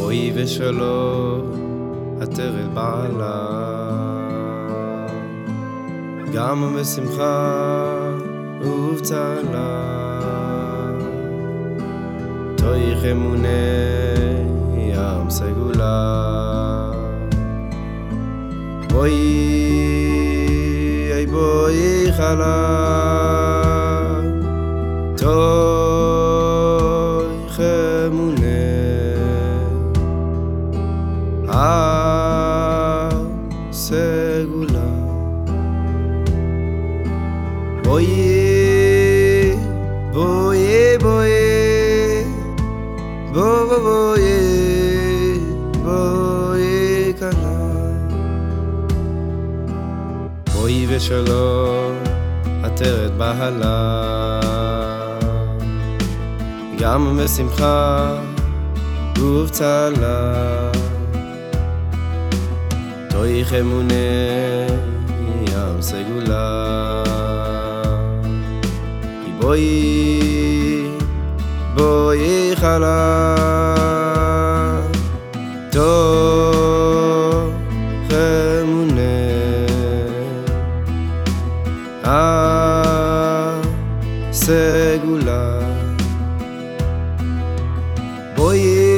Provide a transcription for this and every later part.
בואי ושלום עטרת בעלה, גם בשמחה ובצהלה, תויך אמוני ים סגולה. בואי חלה, תויך אמוני הסגולה. בואי כלה, בואי ושלום עטרת בעלה, גם בשמחה ובצהלה, תויך אמוני ים סגולה. בואי חלה, תויך אמוני הסגולה. בואי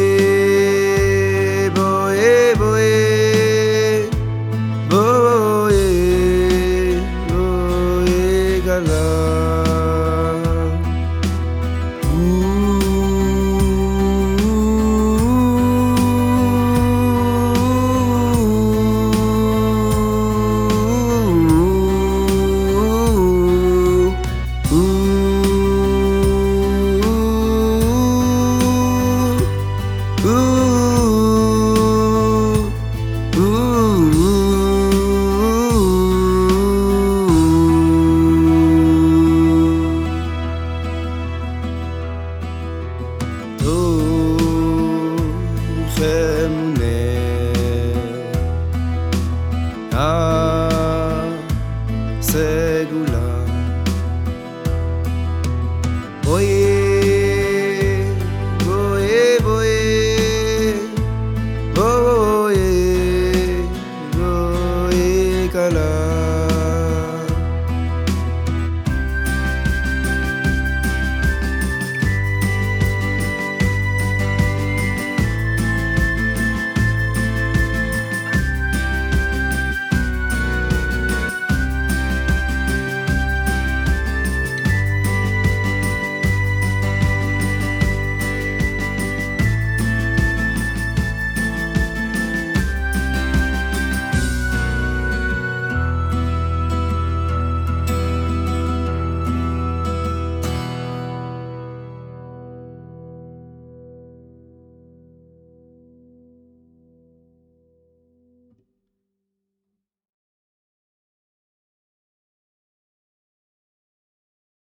כלה,